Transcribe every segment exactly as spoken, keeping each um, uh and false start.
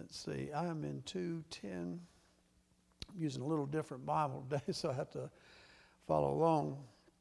let's see, I am in two ten. I'm using a little different Bible today, so I have to follow along.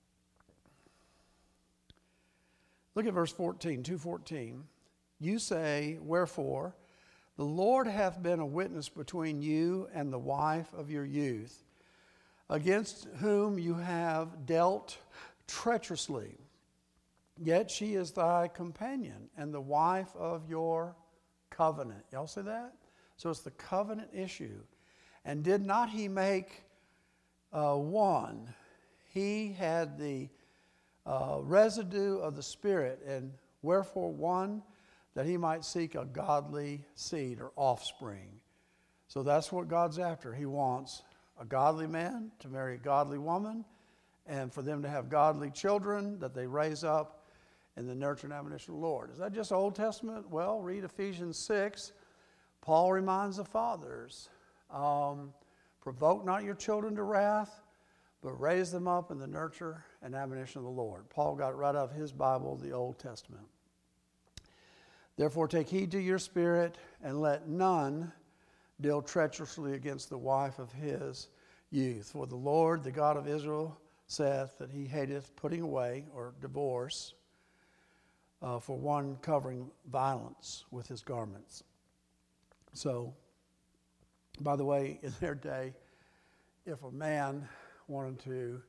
Look at verse fourteen, two fourteen. You say, wherefore, the Lord hath been a witness between you and the wife of your youth, against whom you have dealt treacherously. Yet she is thy companion and the wife of your covenant. Y'all see that? So it's the covenant issue. And did not he make uh, one? He had the uh, residue of the Spirit, and wherefore one? That he might seek a godly seed or offspring. So that's what God's after. He wants a godly man to marry a godly woman, and for them to have godly children that they raise up in the nurture and admonition of the Lord. Is that just Old Testament? Well, read Ephesians six. Paul reminds the fathers, um, provoke not your children to wrath, but raise them up in the nurture and admonition of the Lord. Paul got right out of his Bible, the Old Testament. Therefore take heed to your spirit, and let none deal treacherously against the wife of his youth. For the Lord, the God of Israel, saith that he hateth putting away, or divorce, uh, for one covering violence with his garments. So, by the way, in their day, if a man wanted to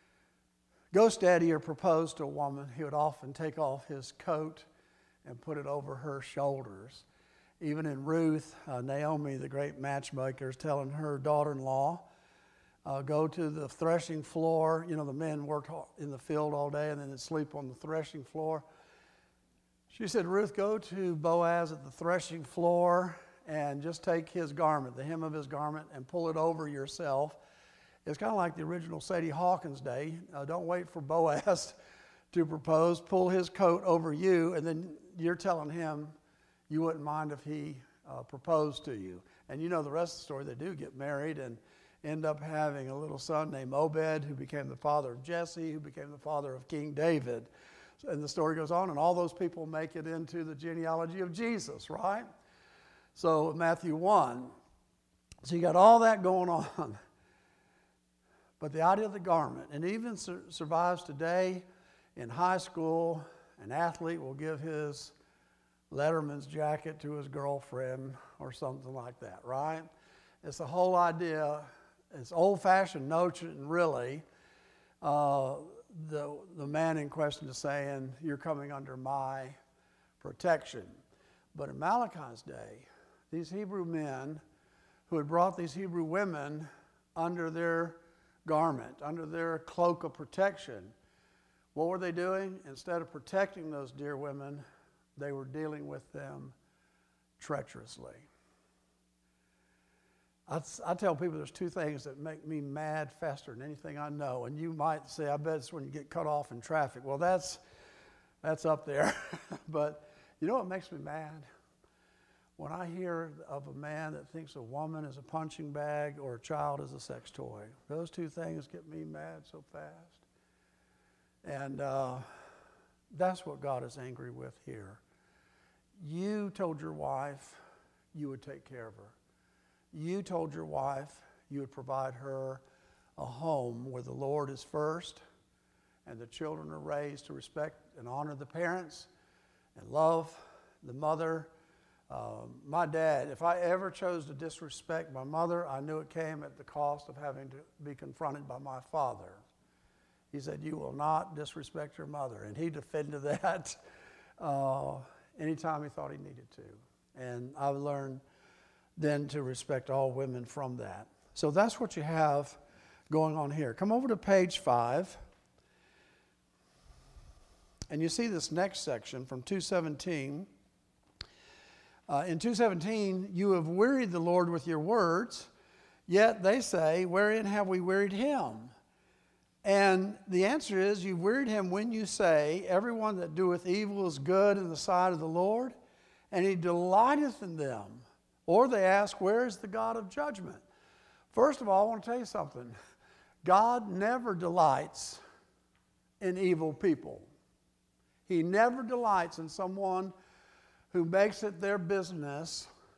go steady or propose to a woman, he would often take off his coat and put it over her shoulders. Even in Ruth, uh, Naomi, the great matchmaker, is telling her daughter-in-law, uh, go to the threshing floor. You know, the men worked in the field all day and then they'd sleep on the threshing floor. She said, Ruth, go to Boaz at the threshing floor and just take his garment, the hem of his garment, and pull it over yourself. It's kind of like the original Sadie Hawkins day. Uh, don't wait for Boaz to propose. Pull his coat over you, and then you're telling him you wouldn't mind if he uh, proposed to you. And you know the rest of the story. They do get married and end up having a little son named Obed, who became the father of Jesse, who became the father of King David. And the story goes on, and all those people make it into the genealogy of Jesus, right? So Matthew one. So you got all that going on. But the idea of the garment, and even sur- survives today in high school. An athlete will give his Letterman's jacket to his girlfriend or something like that, right? It's the whole idea. It's old-fashioned notion, really. Uh, the, the man in question is saying, you're coming under my protection. But in Malachi's day, these Hebrew men who had brought these Hebrew women under their garment, under their cloak of protection, what were they doing? Instead of protecting those dear women, they were dealing with them treacherously. I, I tell people there's two things that make me mad faster than anything I know. And you might say, I bet it's when you get cut off in traffic. Well, that's, that's up there. But you know what makes me mad? When I hear of a man that thinks a woman is a punching bag or a child is a sex toy. Those two things get me mad so fast. And uh, that's what God is angry with here. You told your wife you would take care of her. You told your wife you would provide her a home where the Lord is first and the children are raised to respect and honor the parents and love the mother. Uh, my dad, if I ever chose to disrespect my mother, I knew it came at the cost of having to be confronted by my father. He said, you will not disrespect your mother. And he defended that uh, anytime he thought he needed to. And I've learned then to respect all women from that. So that's what you have going on here. Come over to page five. And you see this next section from two seventeen. Uh, in two seventeen, you have wearied the Lord with your words, yet they say, wherein have we wearied him? And the answer is, you've wearied him when you say, everyone that doeth evil is good in the sight of the Lord, and he delighteth in them. Or they ask, where is the God of judgment? First of all, I want to tell you something. God never delights in evil people. He never delights in someone who makes it their business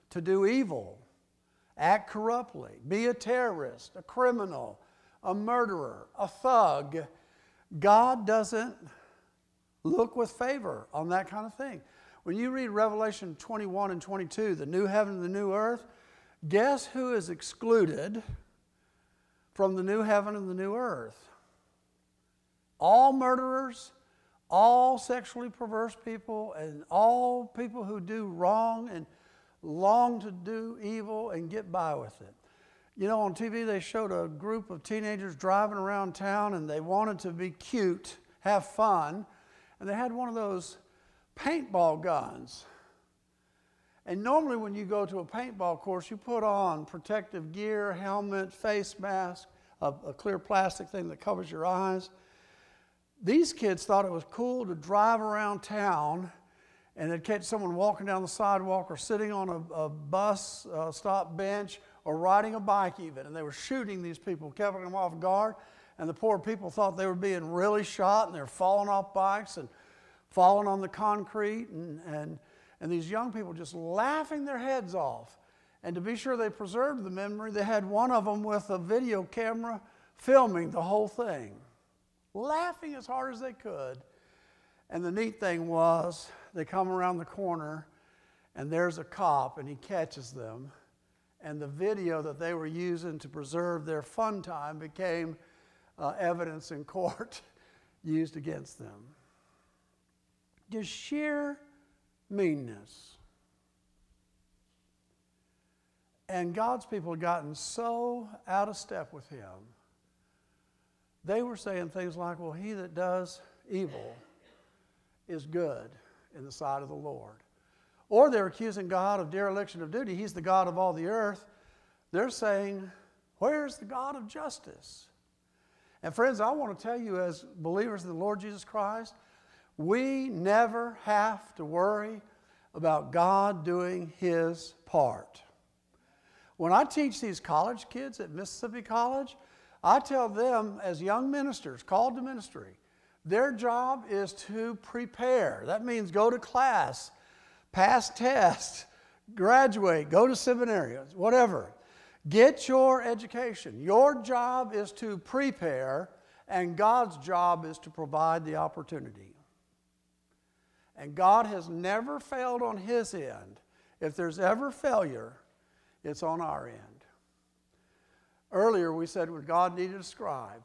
to do evil, act corruptly, be a terrorist, a criminal, a murderer, a thug. God doesn't look with favor on that kind of thing. When you read Revelation twenty-one and twenty-two, the new heaven and the new earth, guess who is excluded from the new heaven and the new earth? All murderers, all sexually perverse people, and all people who do wrong and long to do evil and get by with it. You know, on T V they showed a group of teenagers driving around town, and they wanted to be cute, have fun, and they had one of those paintball guns. And normally when you go to a paintball course, you put on protective gear, helmet, face mask, a, a clear plastic thing that covers your eyes. These kids thought it was cool to drive around town, and they'd catch someone walking down the sidewalk or sitting on a, a bus uh, stop bench or riding a bike even, and they were shooting these people, keeping them off guard, and the poor people thought they were being really shot, and they were falling off bikes and falling on the concrete, and, and, and these young people just laughing their heads off. And to be sure they preserved the memory, they had one of them with a video camera filming the whole thing, laughing as hard as they could. And the neat thing was, they come around the corner, and there's a cop, and he catches them. And the video that they were using to preserve their fun time became uh, evidence in court used against them. Just sheer meanness. And God's people had gotten so out of step with him, they were saying things like, well, he that does evil is good in the sight of the Lord. Or they're accusing God of dereliction of duty. He's the God of all the earth. They're saying, where's the God of justice? And friends, I want to tell you, as believers in the Lord Jesus Christ, we never have to worry about God doing his part. When I teach these college kids at Mississippi College, I tell them as young ministers called to ministry, their job is to prepare. That means go to class, pass tests, graduate, go to seminary, whatever. Get your education. Your job is to prepare, and God's job is to provide the opportunity. And God has never failed on his end. If there's ever failure, it's on our end. Earlier we said when God needed a scribe,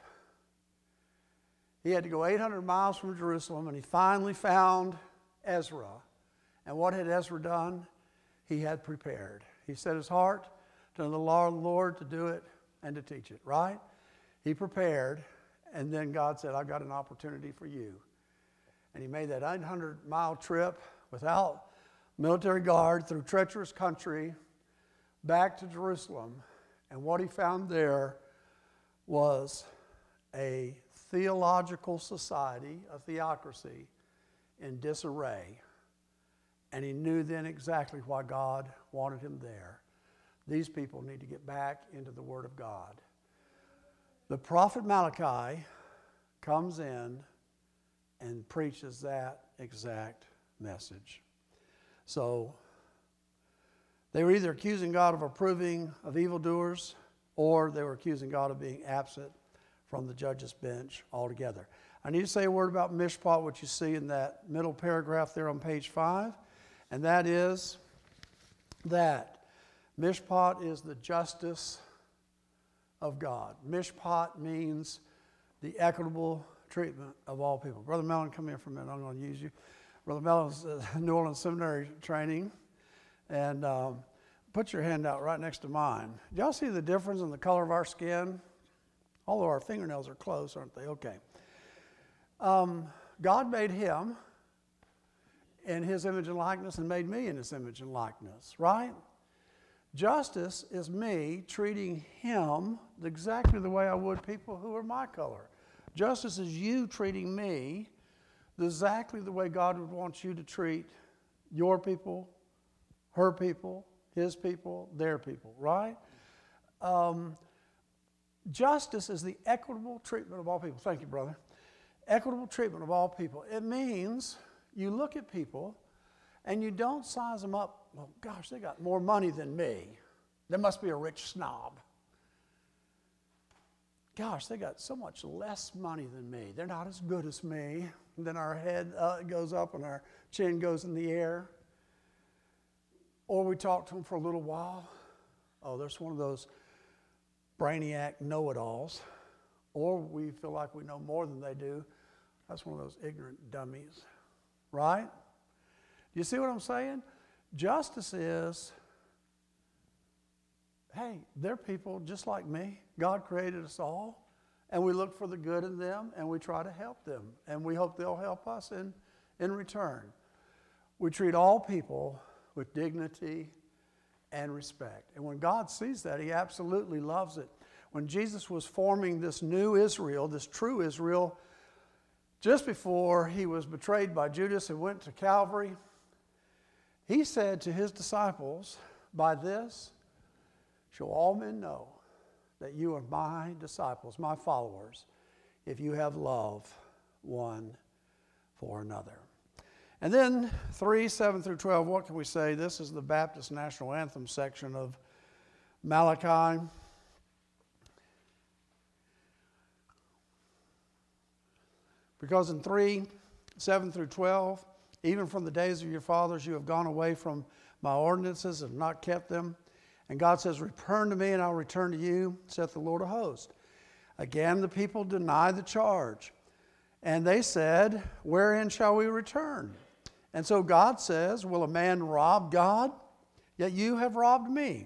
he had to go eight hundred miles from Jerusalem, and he finally found Ezra. And what had Ezra done? He had prepared. He set his heart to the law of the Lord to do it and to teach it, right? He prepared, and then God said, I've got an opportunity for you. And he made that eight hundred mile trip without military guard through treacherous country back to Jerusalem. And what he found there was a theological society, a theocracy in disarray. And he knew then exactly why God wanted him there. These people need to get back into the Word of God. The prophet Malachi comes in and preaches that exact message. So they were either accusing God of approving of evildoers, or they were accusing God of being absent from the judge's bench altogether. I need to say a word about mishpat, which you see in that middle paragraph there on page five, and that is that mishpat is the justice of God. Mishpat means the equitable treatment of all people. Brother Mellon, come here for a minute. I'm going to use you. Brother Mellon's uh, New Orleans Seminary training, and um, put your hand out right next to mine. Do y'all see the difference in the color of our skin? Although our fingernails are close, aren't they? Okay. Um, God made him in his image and likeness, and made me in his image and likeness, right? Justice is me treating him exactly the way I would people who are my color. Justice is you treating me exactly the way God would want you to treat your people, her people, his people, their people, right? Um, justice is the equitable treatment of all people. Thank you, brother. Equitable treatment of all people. It means you look at people and you don't size them up, well, gosh, they got more money than me. They must be a rich snob. Gosh, they got so much less money than me. They're not as good as me. And then our head uh, goes up and our chin goes in the air. Or we talk to them for a little while. Oh, there's one of those brainiac know-it-alls. Or we feel like we know more than they do. That's one of those ignorant dummies. Right? Do you see what I'm saying? Justice is, hey, they're people just like me. God created us all, and we look for the good in them, and we try to help them, and we hope they'll help us in, in return. We treat all people with dignity and respect. And when God sees that, he absolutely loves it. When Jesus was forming this new Israel, this true Israel, just before he was betrayed by Judas and went to Calvary, he said to his disciples, by this shall all men know that you are my disciples, my followers, if you have love one for another. And then three, seven through twelve, what can we say? This is the Baptist National Anthem section of Malachi. Because in three, seven through twelve, even from the days of your fathers you have gone away from my ordinances and have not kept them. And God says, return to me and I'll return to you, saith the Lord of hosts. Again, the people denied the charge. And they said, wherein shall we return? And so God says, will a man rob God? Yet you have robbed me.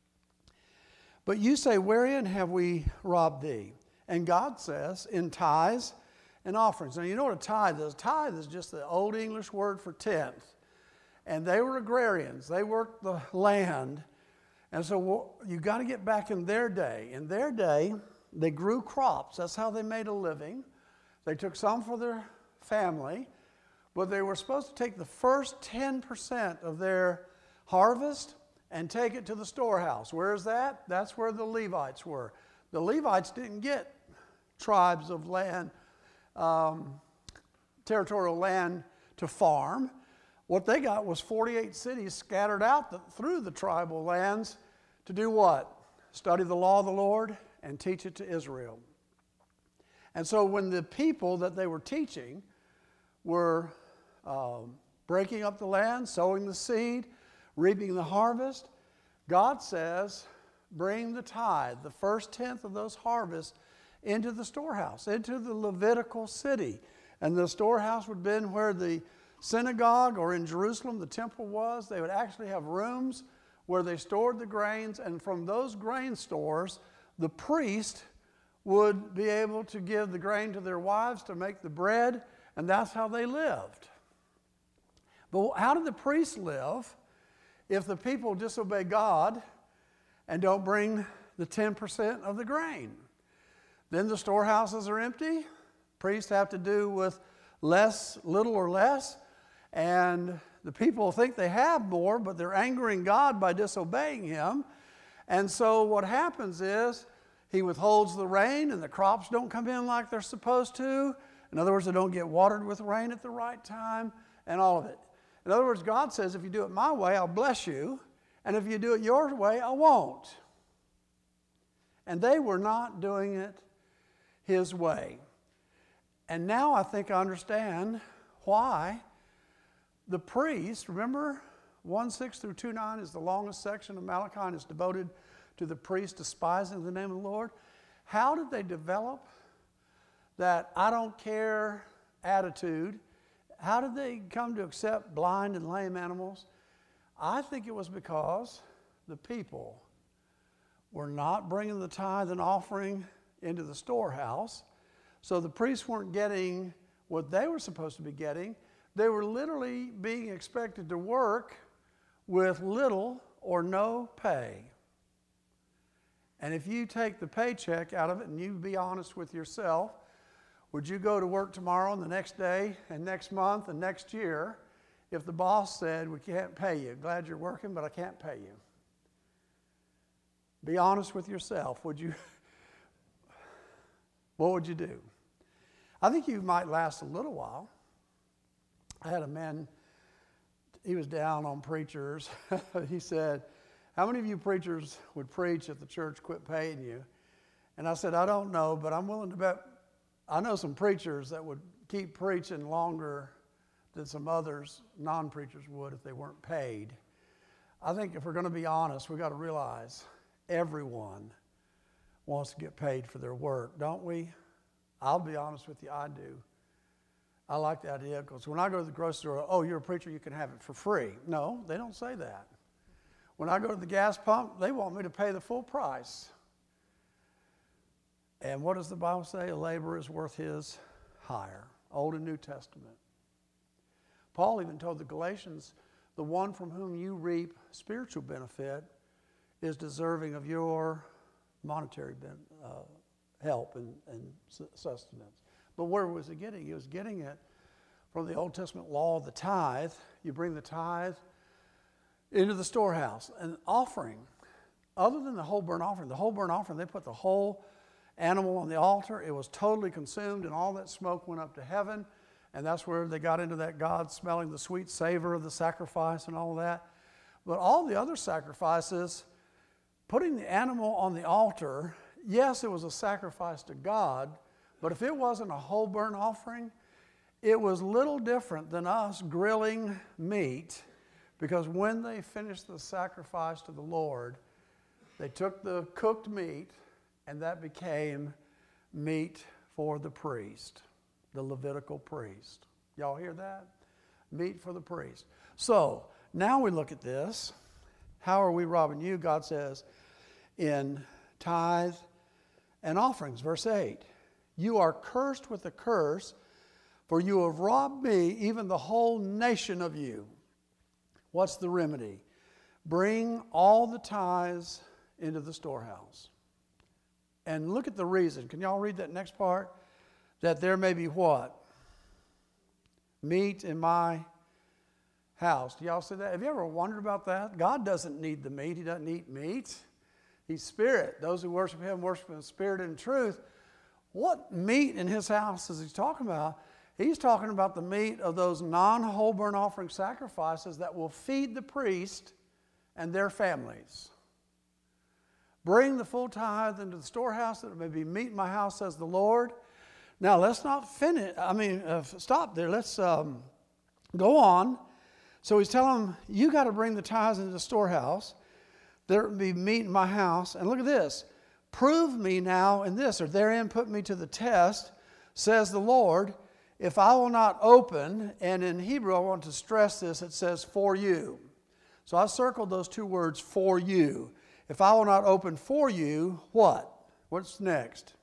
But you say, wherein have we robbed thee? And God says, in tithes and offerings. Now you know what a tithe is. Tithe is just the old English word for tenth. And they were agrarians. They worked the land. And so well, you got to get back in their day. In their day, they grew crops. That's how they made a living. They took some for their family, but they were supposed to take the first ten percent of their harvest and take it to the storehouse. Where is that? That's where the Levites were. The Levites didn't get tribes of land, um, territorial land to farm. What they got was forty-eight cities scattered out the, through the tribal lands to do what? Study the law of the Lord and teach it to Israel. And so when the people that they were teaching were um, breaking up the land, sowing the seed, reaping the harvest, God says, bring the tithe, the first tenth of those harvests, into the storehouse, into the Levitical city. And the storehouse would have been where the synagogue, or in Jerusalem the temple was. They would actually have rooms where they stored the grains, and from those grain stores, the priest would be able to give the grain to their wives to make the bread, and that's how they lived. But how did the priests live if the people disobey God and don't bring the ten percent of the grain? Then the storehouses are empty. Priests have to do with less, little or less, and the people think they have more, but they're angering God by disobeying him. And so what happens is he withholds the rain and the crops don't come in like they're supposed to. In other words, they don't get watered with rain at the right time and all of it. In other words, God says, if you do it my way, I'll bless you. And if you do it your way, I won't. And they were not doing it his way. And now I think I understand why the priest, remember one six through two nine is the longest section of Malachi and is devoted to the priest despising the name of the Lord. How did they develop that I don't care attitude? How did they come to accept blind and lame animals? I think it was because the people were not bringing the tithe and offering into the storehouse. So the priests weren't getting what they were supposed to be getting. They were literally being expected to work with little or no pay. And if you take the paycheck out of it and you be honest with yourself, would you go to work tomorrow and the next day and next month and next year if the boss said, we can't pay you? Glad you're working, but I can't pay you. Be honest with yourself. Would you, what would you do? I think you might last a little while. I had a man he was down on preachers. He said, how many of you preachers would preach if the church quit paying you? And I said, I don't know, but I'm willing to bet. I know some preachers that would keep preaching longer than some others, non-preachers, would if they weren't paid. I think if we're going to be honest, we've got to realize everyone wants to get paid for their work, don't we? I'll be honest with you, I do. I like the idea because when I go to the grocery store, oh, you're a preacher, you can have it for free. No, they don't say that. When I go to the gas pump, they want me to pay the full price. And what does the Bible say? A laborer is worth his hire. Old and New Testament. Paul even told the Galatians, the one from whom you reap spiritual benefit is deserving of your monetary ben, uh, help and, and sustenance. But where was he getting? He was getting it from the Old Testament law of the tithe. You bring the tithe into the storehouse. An offering, other than the whole burnt offering, the whole burnt offering, they put the whole animal on the altar. It was totally consumed, and all that smoke went up to heaven. And that's where they got into that God smelling the sweet savor of the sacrifice and all of that. But all the other sacrifices, putting the animal on the altar, yes, it was a sacrifice to God, but if it wasn't a whole burnt offering, it was little different than us grilling meat, because when they finished the sacrifice to the Lord, they took the cooked meat, and that became meat for the priest, the Levitical priest. Y'all hear that? Meat for the priest. So, now we look at this. How are we robbing you? God says in tithe and offerings, verse eight, you are cursed with a curse, for you have robbed me, even the whole nation of you. What's the remedy? Bring all the tithes into the storehouse. And look at the reason. Can y'all read that next part? That there may be what? Meat in my house. Do y'all see that? Have you ever wondered about that? God doesn't need the meat. He doesn't eat meat. He's spirit. Those who worship him worship in spirit and truth. What meat in his house is he talking about? He's talking about the meat of those non-whole burnt offering sacrifices that will feed the priest and their families. Bring the full tithe into the storehouse that it may be meat in my house, says the Lord. Now, let's not finish. I mean, uh, stop there. Let's um, go on. So he's telling them, you got to bring the tithes into the storehouse. There will be meat in my house. And look at this. Prove me now in this, or therein put me to the test, says the Lord, if I will not open, and in Hebrew I want to stress this, it says for you. So I circled those two words, for you. If I will not open for you, what? What's next?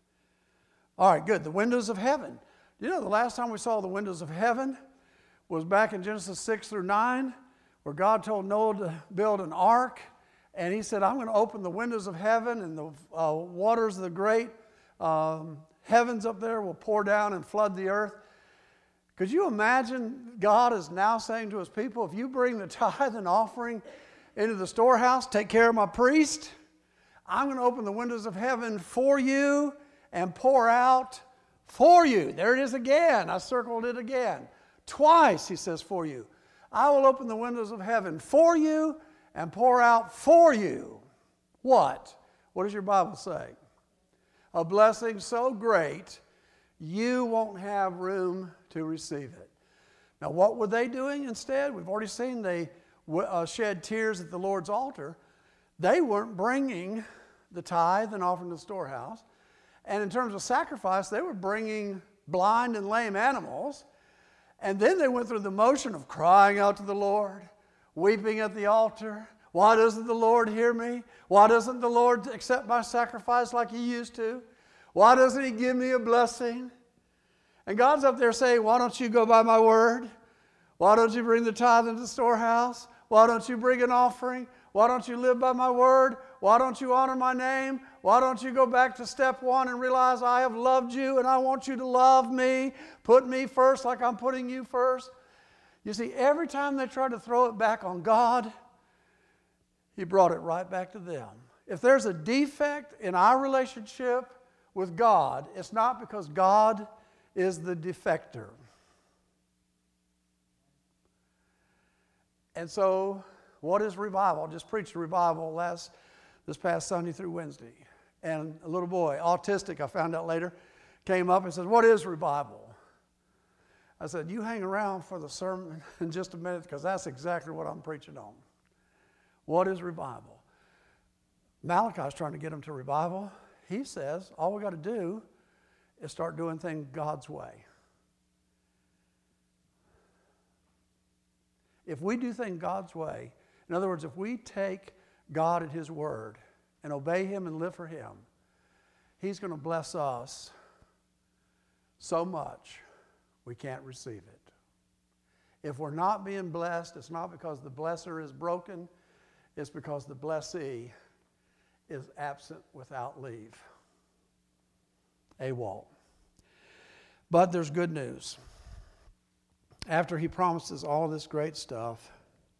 All right, good. The windows of heaven. You know, the last time we saw the windows of heaven was back in Genesis six through nine, where God told Noah to build an ark. And he said, I'm going to open the windows of heaven, and the uh, waters of the great um, heavens up there will pour down and flood the earth. Could you imagine God is now saying to his people, if you bring the tithe and offering into the storehouse, take care of my priest, I'm going to open the windows of heaven for you and pour out for you. There it is again. I circled it again. Twice he says for you. I will open the windows of heaven for you and pour out for you. What? What does your Bible say? A blessing so great you won't have room to receive it. Now, what were they doing instead? We've already seen they uh, shed tears at the Lord's altar. They weren't bringing the tithe and offering to the storehouse. And in terms of sacrifice, they were bringing blind and lame animals. And then they went through the motion of crying out to the Lord, weeping at the altar. Why doesn't the Lord hear me? Why doesn't the Lord accept my sacrifice like he used to? Why doesn't he give me a blessing? And God's up there saying, why don't you go by my word? Why don't you bring the tithe into the storehouse? Why don't you bring an offering? Why don't you live by my word? Why don't you honor my name? Why don't you go back to step one and realize I have loved you and I want you to love me? Put me first like I'm putting you first. You see, every time they tried to throw it back on God, he brought it right back to them. If there's a defect in our relationship with God, it's not because God is the defector. And so, what is revival? I just preached a revival last this past Sunday through Wednesday. And a little boy, autistic, I found out later, came up and said, "What is revival?" I said, "You hang around for the sermon in just a minute, because that's exactly what I'm preaching on. What is revival?" Malachi's trying to get him to revival. He says, all we got to do is start doing things God's way. If we do things God's way, in other words, if we take God at His word and obey Him and live for Him, He's going to bless us so much we can't receive it. If we're not being blessed, it's not because the blesser is broken, it's because the blessee is absent without leave. AWOL. But there's good news. After he promises all this great stuff,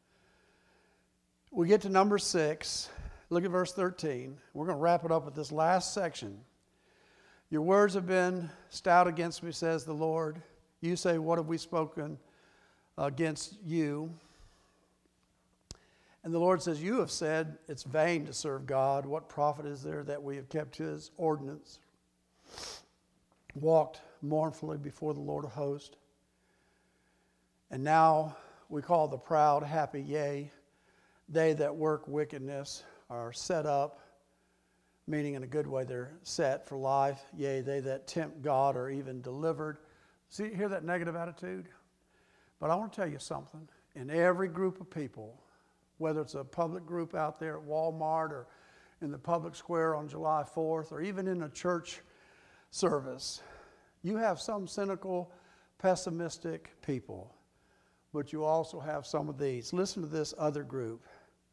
we get to number six. Look at verse thirteen. We're going to wrap it up with this last section. Your words have been stout against me, says the Lord. You say, what have we spoken against you? And the Lord says, you have said it's vain to serve God. What profit is there that we have kept His ordinance, walked mournfully before the Lord of hosts? And now we call the proud happy, yea, they that work wickedness are set up, meaning in a good way, they're set for life. Yea, they that tempt God are even delivered. See, hear that negative attitude? But I want to tell you something. In every group of people, whether it's a public group out there at Walmart or in the public square on July fourth or even in a church service, you have some cynical, pessimistic people, but you also have some of these. Listen to this other group.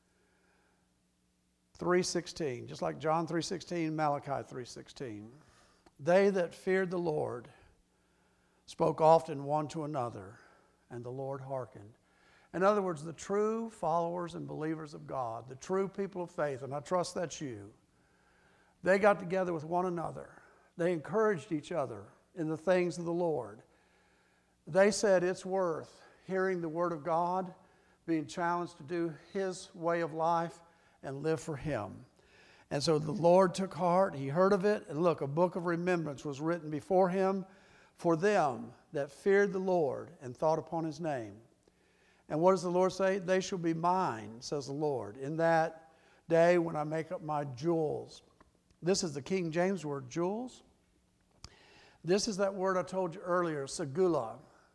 three sixteen, just like John three sixteen, Malachi three sixteen. They that feared the Lord spoke often one to another, and the Lord hearkened. In other words, the true followers and believers of God, the true people of faith, and I trust that's you, they got together with one another. They encouraged each other in the things of the Lord. They said it's worth hearing the Word of God, being challenged to do His way of life and live for Him. And so the Lord took heart, He heard of it, and look, a book of remembrance was written before Him for them that feared the Lord and thought upon His name. And what does the Lord say? They shall be mine, says the Lord, in that day when I make up my jewels. This is the King James word, jewels. This is that word I told you earlier, segula.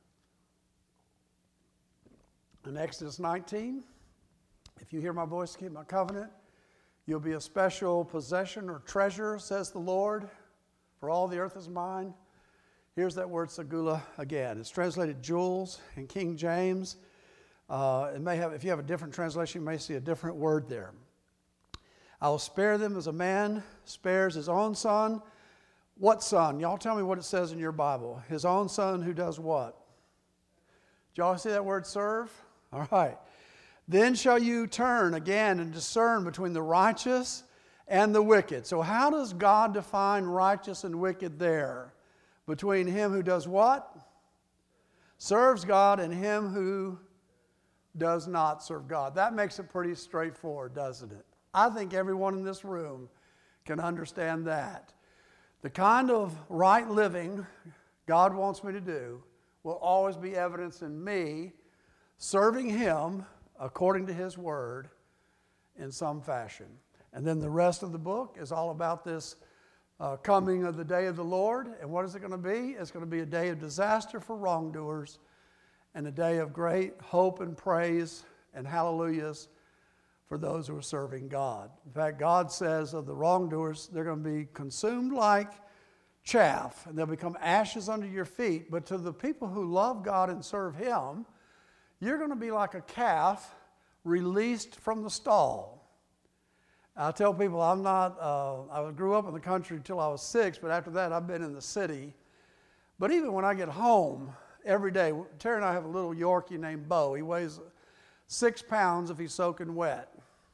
In Exodus nineteen, if you hear my voice, keep my covenant, you'll be a special possession or treasure, says the Lord, for all the earth is mine. Here's that word segula again. It's translated jewels in King James. Uh, it may have, if you have a different translation, you may see a different word there. I will spare them as a man spares his own son. What son? Y'all tell me what it says in your Bible. His own son who does what? Did y'all see that word serve? All right. Then shall you turn again and discern between the righteous and the wicked. So how does God define righteous and wicked there? Between him who does what? Serves God, and him who does not serve God. That makes it pretty straightforward, doesn't it? I think everyone in this room can understand that. The kind of right living God wants me to do will always be evidence in me serving Him according to His Word in some fashion. And then the rest of the book is all about this uh, coming of the day of the Lord. And what is it going to be? It's going to be a day of disaster for wrongdoers and a day of great hope and praise and hallelujahs for those who are serving God. In fact, God says of the wrongdoers, they're going to be consumed like chaff, and they'll become ashes under your feet. But to the people who love God and serve Him, you're going to be like a calf released from the stall. I tell people I'm not, uh, I grew up in the country until I was six, but after that I've been in the city. But even when I get home every day, Terry and I have a little Yorkie named Bo. He weighs six pounds if he's soaking wet.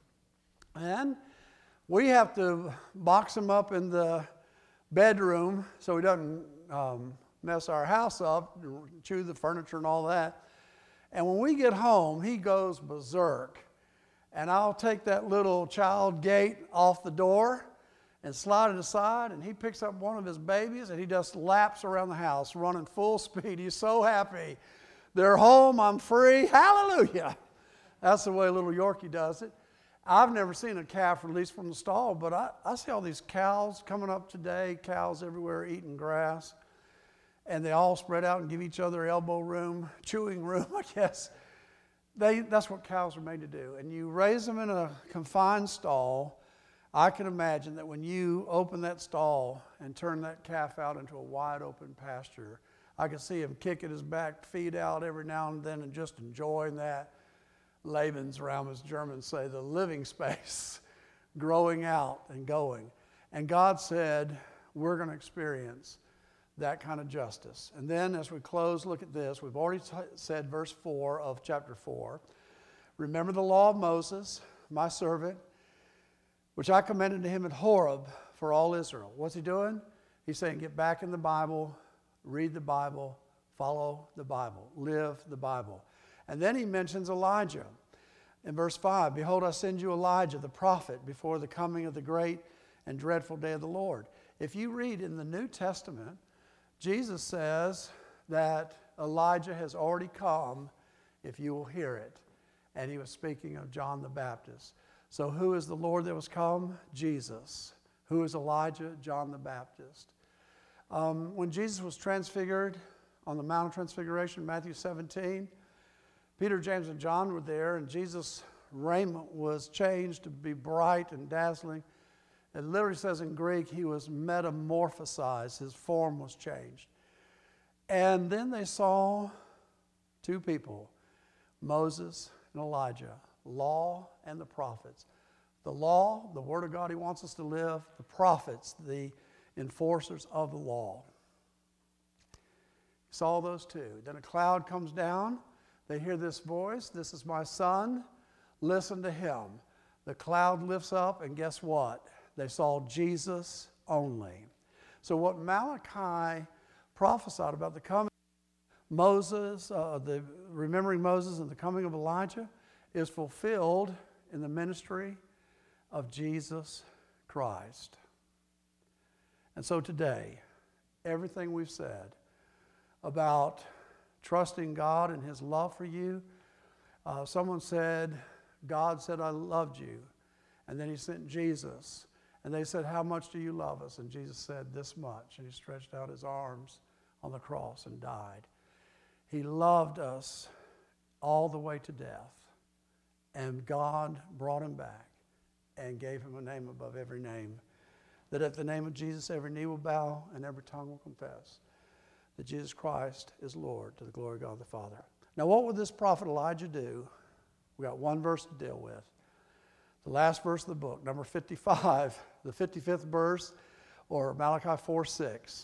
And we have to box him up in the bedroom so he doesn't um, mess our house up, chew the furniture and all that. And when we get home, he goes berserk. And I'll take that little child gate off the door and slide it aside, and he picks up one of his babies, and he just laps around the house, running full speed. He's so happy. They're home, I'm free, hallelujah. That's the way little Yorkie does it. I've never seen a calf released from the stall, but I, I see all these cows coming up today, cows everywhere eating grass, and they all spread out and give each other elbow room, chewing room, I guess. They, that's what cows are made to do. And you raise them in a confined stall. I can imagine that when you open that stall and turn that calf out into a wide open pasture, I can see him kicking his back feet out every now and then and just enjoying that. Lebensraum, as Germans say, the living space, growing out and going. And God said, we're going to experience that kind of justice. And then as we close, look at this. We've already t- said verse four of chapter four. Remember the law of Moses, my servant, which I commended to him at Horeb for all Israel. What's he doing? He's saying, get back in the Bible, read the Bible, follow the Bible, live the Bible. And then he mentions Elijah. In verse five, behold, I send you Elijah, the prophet, before the coming of the great and dreadful day of the Lord. If you read in the New Testament, Jesus says that Elijah has already come if you will hear it. And he was speaking of John the Baptist. So who is the Lord that was come? Jesus. Who is Elijah? John the Baptist. Um, when Jesus was transfigured on the Mount of Transfiguration, Matthew seventeen, Peter, James, and John were there, and Jesus' raiment was changed to be bright and dazzling. It literally says in Greek, he was metamorphosized. His form was changed. And then they saw two people, Moses and Elijah, law and the prophets. The law, the word of God he wants us to live. The prophets, the enforcers of the law. He saw those two. Then a cloud comes down. They hear this voice, this is my son, listen to him. The cloud lifts up, and guess what? They saw Jesus only. So what Malachi prophesied about the coming of Moses, uh, the remembering Moses and the coming of Elijah, is fulfilled in the ministry of Jesus Christ. And so today, everything we've said about trusting God and his love for you. Uh, someone said, God said, I loved you. And then he sent Jesus. And they said, how much do you love us? And Jesus said, this much. And he stretched out his arms on the cross and died. He loved us all the way to death. And God brought him back and gave him a name above every name. That at the name of Jesus, every knee will bow and every tongue will confess that Jesus Christ is Lord, to the glory of God the Father. Now, what would this prophet Elijah do? We got one verse to deal with. The last verse of the book, number fifty-five, the fifty-fifth verse, or Malachi four six.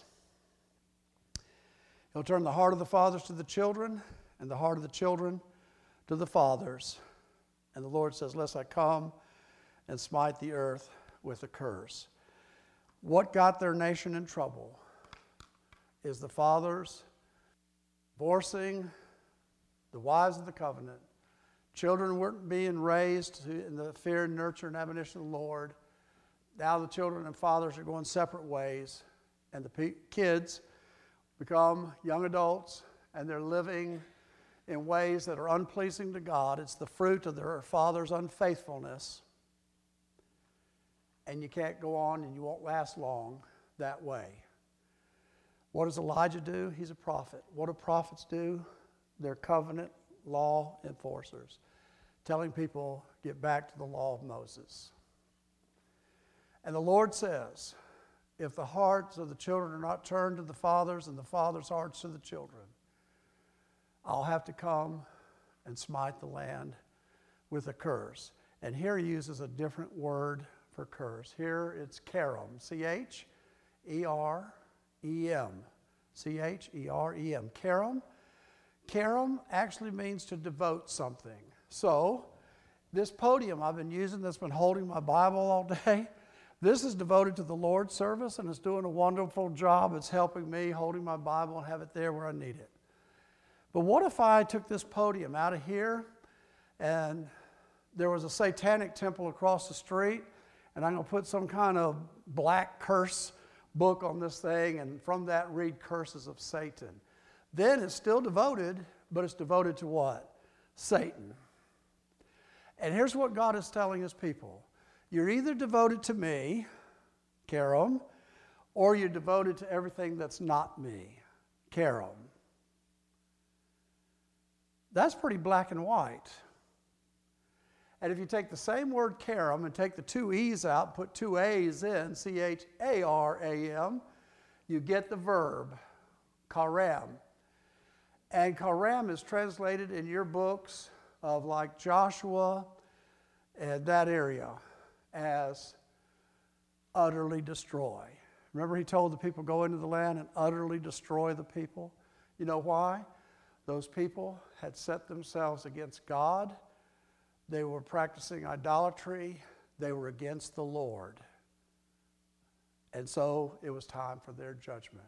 He'll turn the heart of the fathers to the children, and the heart of the children to the fathers. And the Lord says, lest I come and smite the earth with a curse. What got their nation in trouble is the fathers divorcing the wives of the covenant. Children weren't being raised in the fear and nurture and admonition of the Lord. Now the children and fathers are going separate ways, and the pe- kids become young adults, and they're living in ways that are unpleasing to God. It's the fruit of their father's unfaithfulness. And you can't go on, and you won't last long that way. What does Elijah do? He's a prophet. What do prophets do? They're covenant law enforcers, telling people, get back to the law of Moses. And the Lord says, if the hearts of the children are not turned to the fathers and the fathers' hearts to the children, I'll have to come and smite the land with a curse. And here he uses a different word for curse. Here it's Cherem, C H E R E M. C H E R E M. Cherem. Cherem actually means to devote something. So, this podium I've been using that's been holding my Bible all day, this is devoted to the Lord's service, and it's doing a wonderful job. It's helping me holding my Bible and have it there where I need it. But what if I took this podium out of here and there was a satanic temple across the street, and I'm going to put some kind of black curse book on this thing, and from that read curses of Satan. Then it's still devoted, but it's devoted to what? Satan. And here's what God is telling his people. You're either devoted to me, Karam, or you're devoted to everything that's not me, Karam. That's pretty black and white. And if you take the same word Karam and take the two E's out, put two A's in, C H A R A M, you get the verb, karam. And karam is translated in your books of like Joshua and that area as utterly destroy. Remember he told the people, go into the land and utterly destroy the people? You know why? Those people had set themselves against God. They were practicing idolatry. They were against the Lord. And so it was time for their judgment.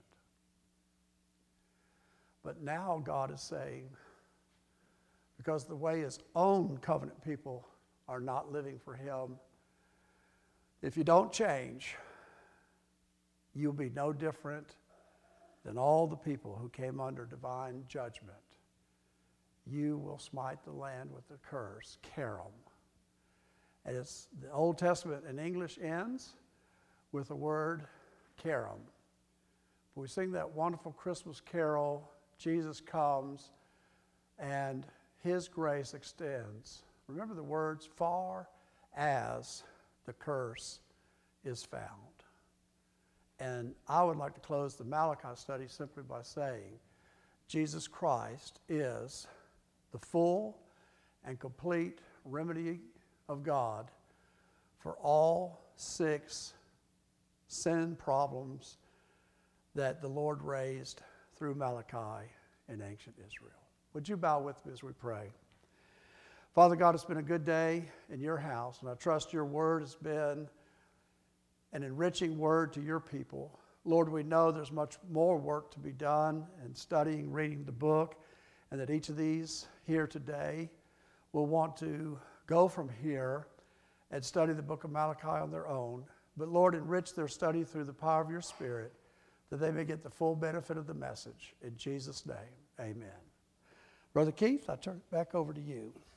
But now God is saying, because the way his own covenant people are not living for him, if you don't change, you'll be no different than all the people who came under divine judgment. You will smite the land with a curse, Karam. And it's the Old Testament in English ends with the word Karam. We sing that wonderful Christmas carol, Jesus comes and his grace extends. Remember the words, far as the curse is found. And I would like to close the Malachi study simply by saying, Jesus Christ is the full and complete remedy of God for all six sin problems that the Lord raised through Malachi in ancient Israel. Would you bow with me as we pray? Father God, it's been a good day in your house, and I trust your word has been an enriching word to your people. Lord, we know there's much more work to be done in studying, reading the book, and that each of these here today will want to go from here and study the book of Malachi on their own. But Lord, enrich their study through the power of your Spirit, that they may get the full benefit of the message. In Jesus' name, amen. Brother Keith, I turn it back over to you.